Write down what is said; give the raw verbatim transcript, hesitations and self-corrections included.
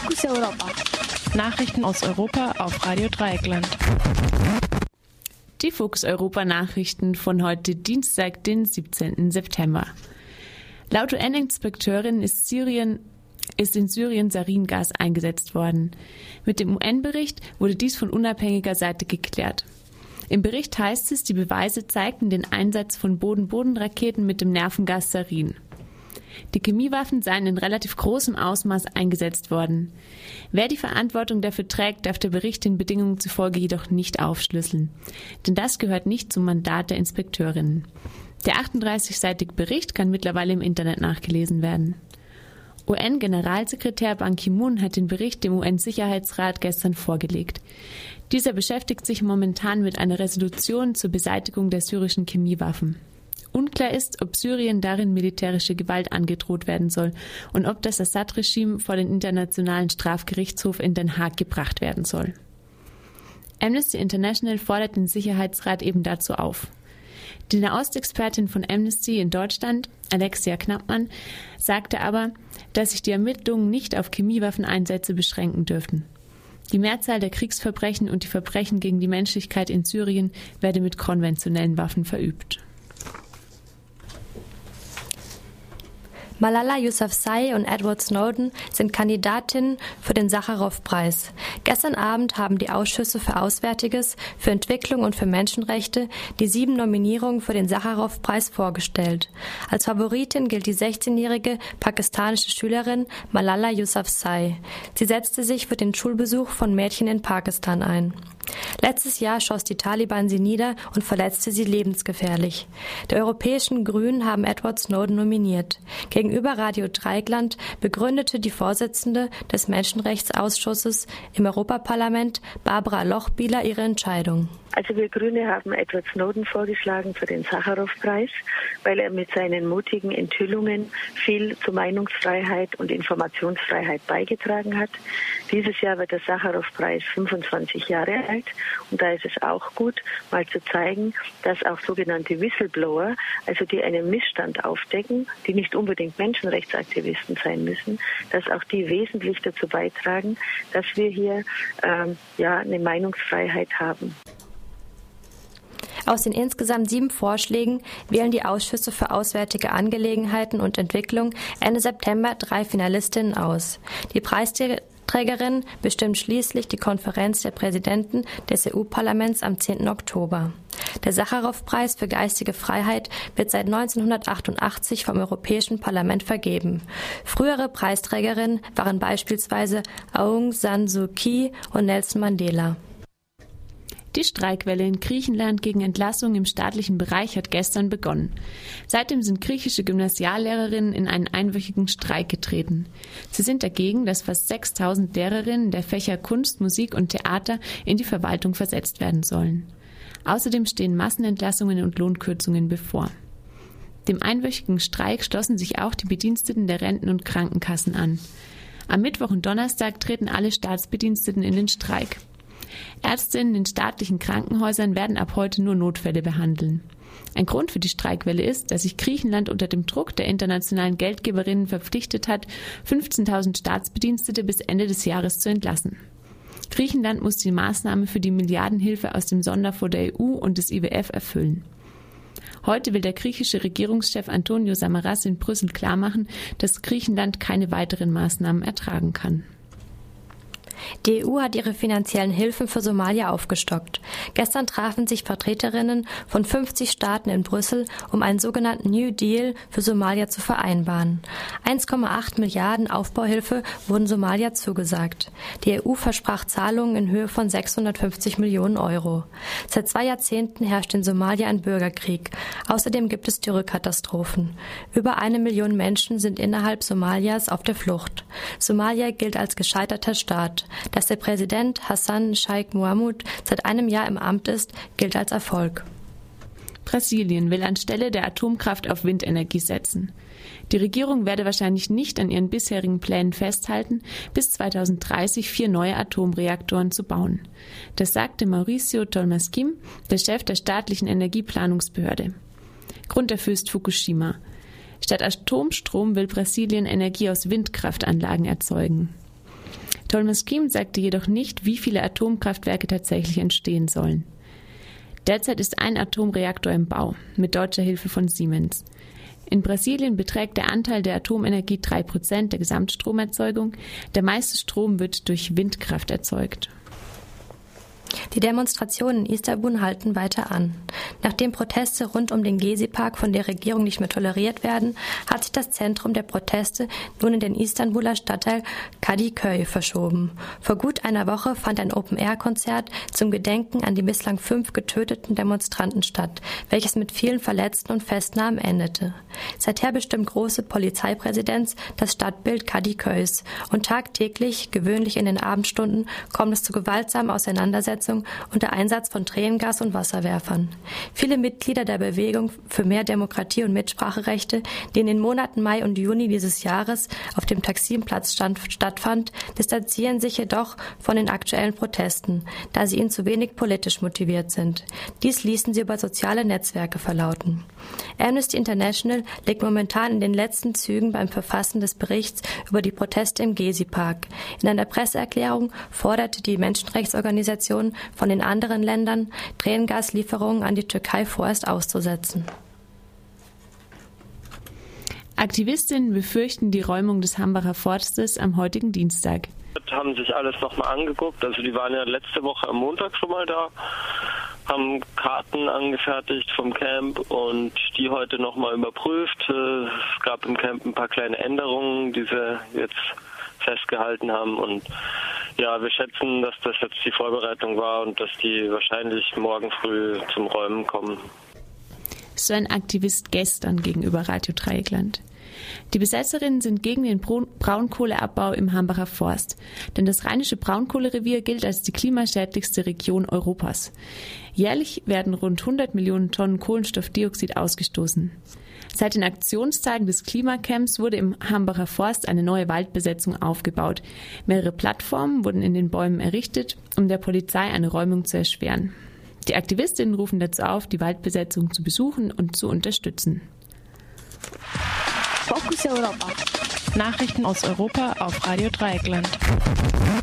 Fokus Europa. Nachrichten aus Europa auf Radio Dreieckland. Die Fokus Europa Nachrichten von heute Dienstag, den siebzehnten September. Laut U N-Inspekteurin ist Syrien ist in Syrien Saringas eingesetzt worden. Mit dem U N-Bericht wurde dies von unabhängiger Seite geklärt. Im Bericht heißt es, die Beweise zeigten den Einsatz von Boden-Boden-Raketen mit dem Nervengas Sarin. Die Chemiewaffen seien in relativ großem Ausmaß eingesetzt worden. Wer die Verantwortung dafür trägt, darf der Bericht den Bedingungen zufolge jedoch nicht aufschlüsseln. Denn das gehört nicht zum Mandat der Inspekteurinnen. Der achtunddreißigseitige Bericht kann mittlerweile im Internet nachgelesen werden. U N-Generalsekretär Ban Ki-moon hat den Bericht dem U N-Sicherheitsrat gestern vorgelegt. Dieser beschäftigt sich momentan mit einer Resolution zur Beseitigung der syrischen Chemiewaffen. Unklar ist, ob Syrien darin militärische Gewalt angedroht werden soll und ob das Assad-Regime vor den Internationalen Strafgerichtshof in Den Haag gebracht werden soll. Amnesty International fordert den Sicherheitsrat eben dazu auf. Die Nahostexpertin von Amnesty in Deutschland, Alexia Knappmann, sagte aber, dass sich die Ermittlungen nicht auf Chemiewaffeneinsätze beschränken dürften. Die Mehrzahl der Kriegsverbrechen und die Verbrechen gegen die Menschlichkeit in Syrien werde mit konventionellen Waffen verübt. Malala Yousafzai und Edward Snowden sind Kandidatinnen für den Sacharow-Preis. Gestern Abend haben die Ausschüsse für Auswärtiges, für Entwicklung und für Menschenrechte die sieben Nominierungen für den Sacharow-Preis vorgestellt. Als Favoritin gilt die sechzehnjährige pakistanische Schülerin Malala Yousafzai. Sie setzte sich für den Schulbesuch von Mädchen in Pakistan ein. Letztes Jahr schoss die Taliban sie nieder und verletzte sie lebensgefährlich. Die europäischen Grünen haben Edward Snowden nominiert. Gegenüber Radio Dreieckland begründete die Vorsitzende des Menschenrechtsausschusses im Europaparlament, Barbara Lochbihler, ihre Entscheidung. Also wir Grüne haben Edward Snowden vorgeschlagen für den Sacharow-Preis, weil er mit seinen mutigen Enthüllungen viel zur Meinungsfreiheit und Informationsfreiheit beigetragen hat. Dieses Jahr wird der Sacharow-Preis fünfundzwanzig Jahre alt und da ist es auch gut, mal zu zeigen, dass auch sogenannte Whistleblower, also die einen Missstand aufdecken, die nicht unbedingt Menschenrechtsaktivisten sein müssen, dass auch die wesentlich dazu beitragen, dass wir hier ähm, ja eine Meinungsfreiheit haben. Aus den insgesamt sieben Vorschlägen wählen die Ausschüsse für Auswärtige Angelegenheiten und Entwicklung Ende September drei Finalistinnen aus. Die Preisträgerin bestimmt schließlich die Konferenz der Präsidenten des E U-Parlaments am zehnten Oktober. Der Sacharow-Preis für geistige Freiheit wird seit neunzehnhundertachtundachtzig vom Europäischen Parlament vergeben. Frühere Preisträgerinnen waren beispielsweise Aung San Suu Kyi und Nelson Mandela. Die Streikwelle in Griechenland gegen Entlassungen im staatlichen Bereich hat gestern begonnen. Seitdem sind griechische Gymnasiallehrerinnen in einen einwöchigen Streik getreten. Sie sind dagegen, dass fast sechstausend Lehrerinnen der Fächer Kunst, Musik und Theater in die Verwaltung versetzt werden sollen. Außerdem stehen Massenentlassungen und Lohnkürzungen bevor. Dem einwöchigen Streik schlossen sich auch die Bediensteten der Renten- und Krankenkassen an. Am Mittwoch und Donnerstag treten alle Staatsbediensteten in den Streik. Ärzte in den staatlichen Krankenhäusern werden ab heute nur Notfälle behandeln. Ein Grund für die Streikwelle ist, dass sich Griechenland unter dem Druck der internationalen Geldgeberinnen verpflichtet hat, fünfzehntausend Staatsbedienstete bis Ende des Jahres zu entlassen. Griechenland muss die Maßnahme für die Milliardenhilfe aus dem Sonderfonds der E U und des I W F erfüllen. Heute will der griechische Regierungschef Antonio Samaras in Brüssel klarmachen, dass Griechenland keine weiteren Maßnahmen ertragen kann. Die E U hat ihre finanziellen Hilfen für Somalia aufgestockt. Gestern trafen sich Vertreterinnen von fünfzig Staaten in Brüssel, um einen sogenannten New Deal für Somalia zu vereinbaren. eins Komma acht Milliarden Aufbauhilfe wurden Somalia zugesagt. Die E U versprach Zahlungen in Höhe von sechshundertfünfzig Millionen Euro. Seit zwei Jahrzehnten herrscht in Somalia ein Bürgerkrieg. Außerdem gibt es Dürrekatastrophen. Über eine Million Menschen sind innerhalb Somalias auf der Flucht. Somalia gilt als gescheiterter Staat. Dass der Präsident Hassan Sheikh Mohamud seit einem Jahr im Amt ist, gilt als Erfolg. Brasilien will anstelle der Atomkraft auf Windenergie setzen. Die Regierung werde wahrscheinlich nicht an ihren bisherigen Plänen festhalten, bis zweitausenddreißig vier neue Atomreaktoren zu bauen. Das sagte Mauricio Tolmasquim, der Chef der staatlichen Energieplanungsbehörde. Grund dafür ist Fukushima. Statt Atomstrom will Brasilien Energie aus Windkraftanlagen erzeugen. Thomas Keam sagte jedoch nicht, wie viele Atomkraftwerke tatsächlich entstehen sollen. Derzeit ist ein Atomreaktor im Bau, mit deutscher Hilfe von Siemens. In Brasilien beträgt der Anteil der Atomenergie drei Prozent der Gesamtstromerzeugung. Der meiste Strom wird durch Windkraft erzeugt. Die Demonstrationen in Istanbul halten weiter an. Nachdem Proteste rund um den Gezi-Park von der Regierung nicht mehr toleriert werden, hat sich das Zentrum der Proteste nun in den Istanbuler Stadtteil Kadıköy verschoben. Vor gut einer Woche fand ein Open-Air-Konzert zum Gedenken an die bislang fünf getöteten Demonstranten statt, welches mit vielen Verletzten und Festnahmen endete. Seither bestimmt große Polizeipräsenz das Stadtbild Kadıköys und tagtäglich, gewöhnlich in den Abendstunden, kommt es zu gewaltsamen Auseinandersetzungen unter Einsatz von Tränengas und Wasserwerfern. Viele Mitglieder der Bewegung für mehr Demokratie und Mitspracherechte, die in den Monaten Mai und Juni dieses Jahres auf dem Taksimplatz stand, stattfand, distanzieren sich jedoch von den aktuellen Protesten, da sie ihnen zu wenig politisch motiviert sind. Dies ließen sie über soziale Netzwerke verlauten. Amnesty International liegt momentan in den letzten Zügen beim Verfassen des Berichts über die Proteste im Gezi-Park. In einer Presseerklärung forderte die Menschenrechtsorganisation von den anderen Ländern, Tränengaslieferungen an die Türkei vorerst auszusetzen. Aktivistinnen befürchten die Räumung des Hambacher Forstes am heutigen Dienstag. Haben sich alles nochmal angeguckt. Also die waren ja letzte Woche am Montag schon mal da, haben Karten angefertigt vom Camp und die heute nochmal überprüft. Es gab im Camp ein paar kleine Änderungen, die sie jetzt festgehalten haben. Und ja, wir schätzen, dass das jetzt die Vorbereitung war und dass die wahrscheinlich morgen früh zum Räumen kommen. So ein Aktivist gestern gegenüber Radio Dreieckland. Die Besetzerinnen sind gegen den Braunkohleabbau im Hambacher Forst, denn das rheinische Braunkohlerevier gilt als die klimaschädlichste Region Europas. Jährlich werden rund hundert Millionen Tonnen Kohlenstoffdioxid ausgestoßen. Seit den Aktionstagen des Klimacamps wurde im Hambacher Forst eine neue Waldbesetzung aufgebaut. Mehrere Plattformen wurden in den Bäumen errichtet, um der Polizei eine Räumung zu erschweren. Die Aktivistinnen rufen dazu auf, die Waldbesetzung zu besuchen und zu unterstützen. Fokus Europa. Nachrichten aus Europa auf Radio Dreieckland.